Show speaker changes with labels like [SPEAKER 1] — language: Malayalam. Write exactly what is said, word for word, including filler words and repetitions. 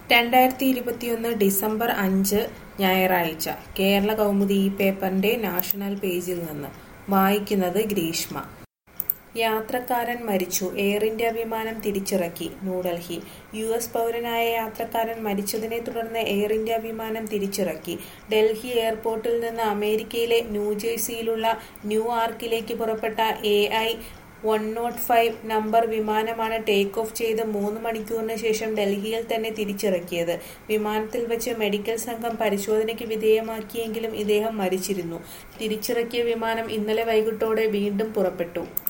[SPEAKER 1] രണ്ടായിരത്തി ഇരുപത്തിയൊന്ന് ഡിസംബർ അഞ്ച് ഞായറാഴ്ച കേരള കൗമുദി ഈ പേപ്പറിന്റെ നാഷണൽ പേജിൽ നിന്ന് വായിക്കുന്നത് ഗ്രീഷ്മ. യാത്രക്കാരൻ മരിച്ചു, എയർ ഇന്ത്യ വിമാനം തിരിച്ചിറക്കി. ന്യൂഡൽഹി. യു എസ് പൗരനായ യാത്രക്കാരൻ മരിച്ചതിനെ തുടർന്ന് എയർ ഇന്ത്യ വിമാനം തിരിച്ചിറക്കി. ഡൽഹി എയർപോർട്ടിൽ നിന്ന് അമേരിക്കയിലെ ന്യൂജേഴ്സിയിലുള്ള ന്യൂ ആർക്കിലേക്ക് പുറപ്പെട്ട A I one not five number വിമാനമാണ് ടേക്ക് ഓഫ് ചെയ്ത് മൂന്ന് മണിക്കൂറിന് ശേഷം ഡൽഹിയിൽ തന്നെ തിരിച്ചിറക്കിയത്. വിമാനത്തിൽ വച്ച് മെഡിക്കൽ സംഘം പരിശോധനയ്ക്ക് വിധേയമാക്കിയെങ്കിലും ഇദ്ദേഹം മരിച്ചിരുന്നു. തിരിച്ചിറക്കിയ വിമാനം ഇന്നലെ വൈകിട്ടോടെ വീണ്ടും പുറപ്പെട്ടു.